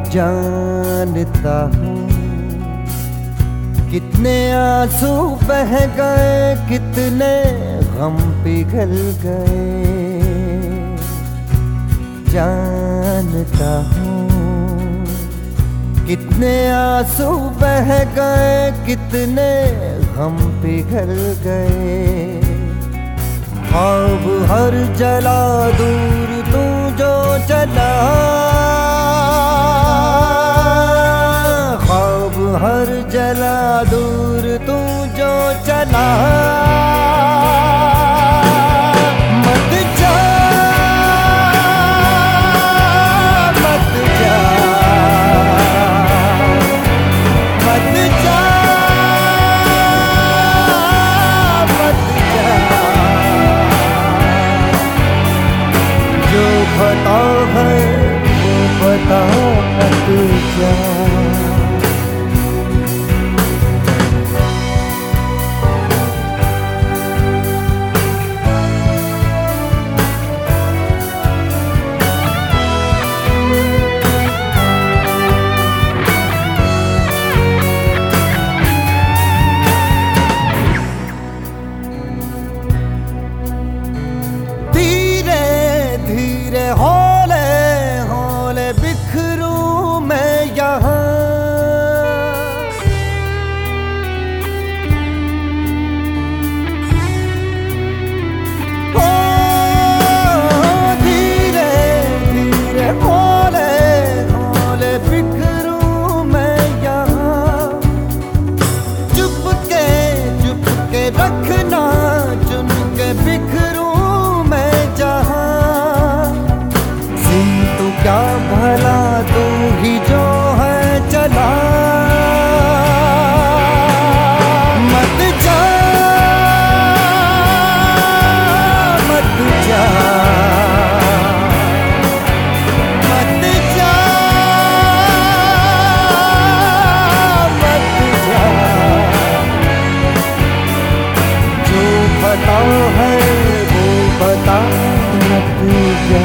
जानता हूँ कितने आंसू बह गए, कितने गम पिघल गए। जानता हूँ कितने आंसू बह गए, कितने गम पिघल गए। ख्वाब हर जला दूर तू जो चला, ख्वाब हर जला दूर तू जो चला। मत जा मत जा मत जा मत जा, जो पता है वो पता मत जा। हौले हौले बिखरूं मैं यहाँ, ओ धीरे धीरे हौले हौले बिखरूं मैं यहाँ। चुपके रखना चुन के बिखरूं मैं जहाँ। तू क्या भला तू ही जो है चला। मत जा मत जा मत जा मत जा, जो पता है वो पता मत जा।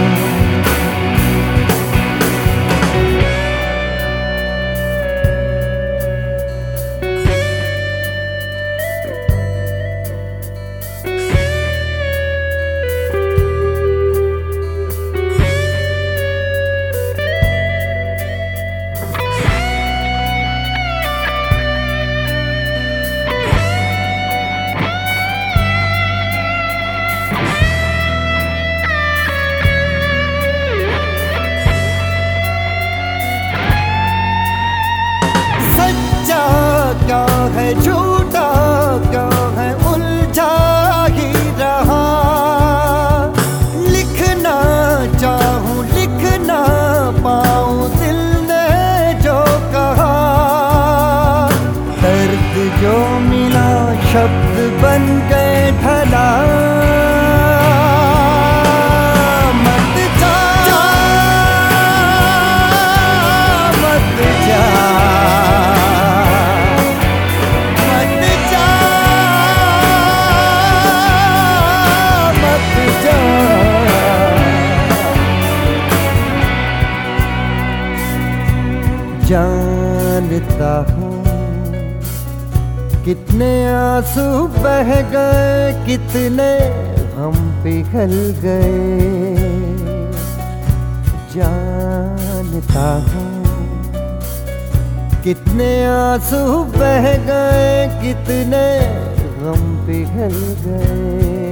क्या है झूठा क्या है उलझा ही रहा। लिखना चाहूं लिख ना पाऊं दिल ने जो कहा। दर्द जो मिला शब्द बन गए ढला। मत जा मत जा जानता हूँ कितने आंसू बह गए, कितने गम पिघल गए। जानता हूँ कितने आंसू बह गए, कितने गम पिघल गए।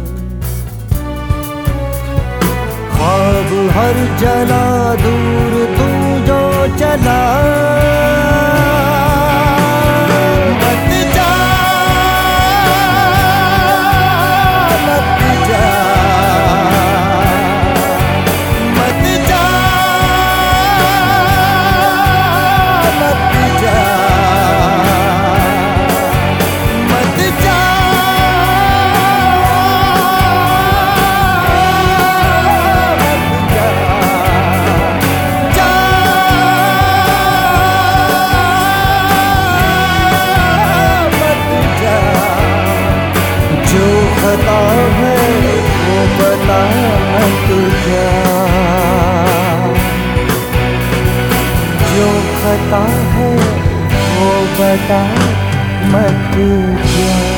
ख्वाब हर जला दूर तू जो चला। मत जा मत जा मत जा मत जा मत जा। पता है वो पता मत जा। है वो बता मत जा।